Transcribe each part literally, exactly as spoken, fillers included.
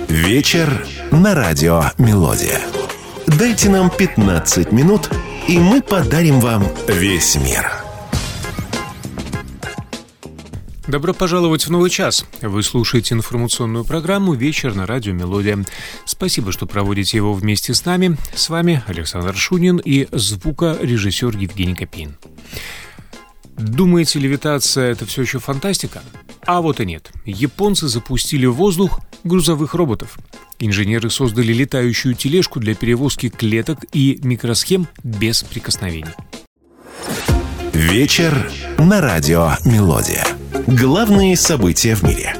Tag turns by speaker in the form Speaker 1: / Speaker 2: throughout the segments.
Speaker 1: Вечер на радио «Мелодия». Дайте нам пятнадцать минут, и мы подарим вам весь мир.
Speaker 2: Добро пожаловать в новый час. Вы слушаете информационную программу «Вечер на радио «Мелодия». Спасибо, что проводите его вместе с нами. С вами Александр Шунин и звукорежиссер Евгений Копейн. Думаете, левитация — это все еще фантастика? А вот и нет. Японцы запустили в воздух грузовых роботов. Инженеры создали летающую тележку для перевозки клеток и микросхем без прикосновений.
Speaker 1: Вечер на радио «Мелодия». Главные события в мире.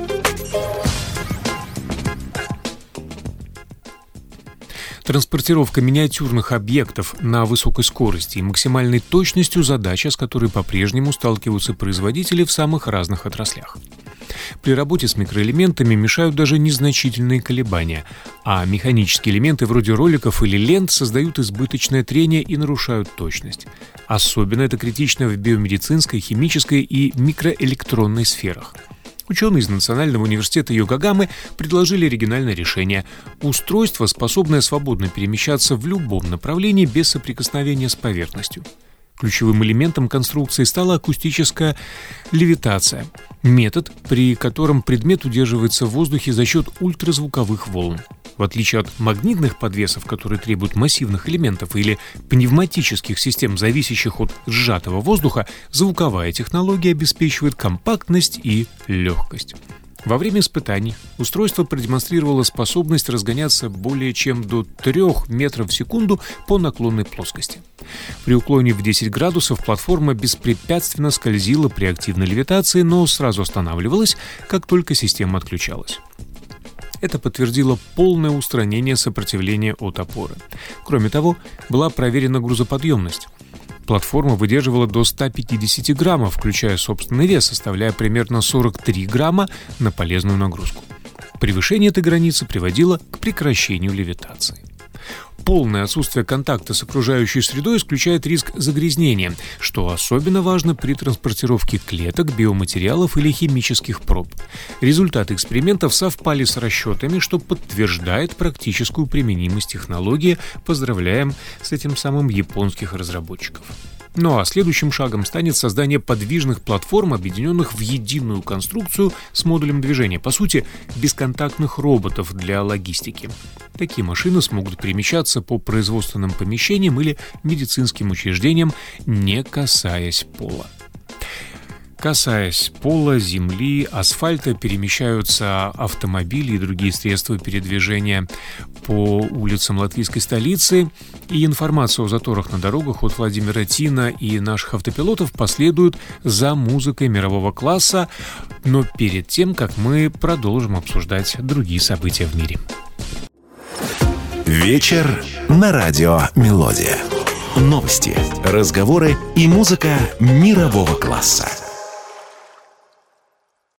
Speaker 2: Транспортировка миниатюрных объектов на высокой скорости и максимальной точностью — задача, с которой по-прежнему сталкиваются производители в самых разных отраслях. При работе с микроэлементами мешают даже незначительные колебания, а механические элементы вроде роликов или лент создают избыточное трение и нарушают точность. Особенно это критично в биомедицинской, химической и микроэлектронной сферах. Ученые из Национального университета Йокогамы предложили оригинальное решение – устройство, способное свободно перемещаться в любом направлении без соприкосновения с поверхностью. Ключевым элементом конструкции стала акустическая левитация – метод, при котором предмет удерживается в воздухе за счет ультразвуковых волн. В отличие от магнитных подвесов, которые требуют массивных элементов, или пневматических систем, зависящих от сжатого воздуха, звуковая технология обеспечивает компактность и легкость. Во время испытаний устройство продемонстрировало способность разгоняться более чем до трёх метров в секунду по наклонной плоскости. При уклоне в десять градусов платформа беспрепятственно скользила при активной левитации, но сразу останавливалась, как только система отключалась. Это подтвердило полное устранение сопротивления от опоры. Кроме того, была проверена грузоподъемность. Платформа выдерживала до ста пятидесяти граммов, включая собственный вес, составляя примерно сорок три грамма на полезную нагрузку. Превышение этой границы приводило к прекращению левитации. Полное отсутствие контакта с окружающей средой исключает риск загрязнения, что особенно важно при транспортировке клеток, биоматериалов или химических проб. Результаты экспериментов совпали с расчетами, что подтверждает практическую применимость технологии. Поздравляем с этим самым японских разработчиков. Ну а следующим шагом станет создание подвижных платформ, объединенных в единую конструкцию с модулем движения, по сути, бесконтактных роботов для логистики. Такие машины смогут перемещаться по производственным помещениям или медицинским учреждениям, не касаясь пола. Касаясь пола, земли, асфальта, перемещаются автомобили и другие средства передвижения по улицам латвийской столицы. И информация о заторах на дорогах от Владимира Тина и наших автопилотов последует за музыкой мирового класса, но перед тем, как мы продолжим обсуждать другие события в мире.
Speaker 1: Вечер на радио «Мелодия». Новости, разговоры и музыка мирового класса.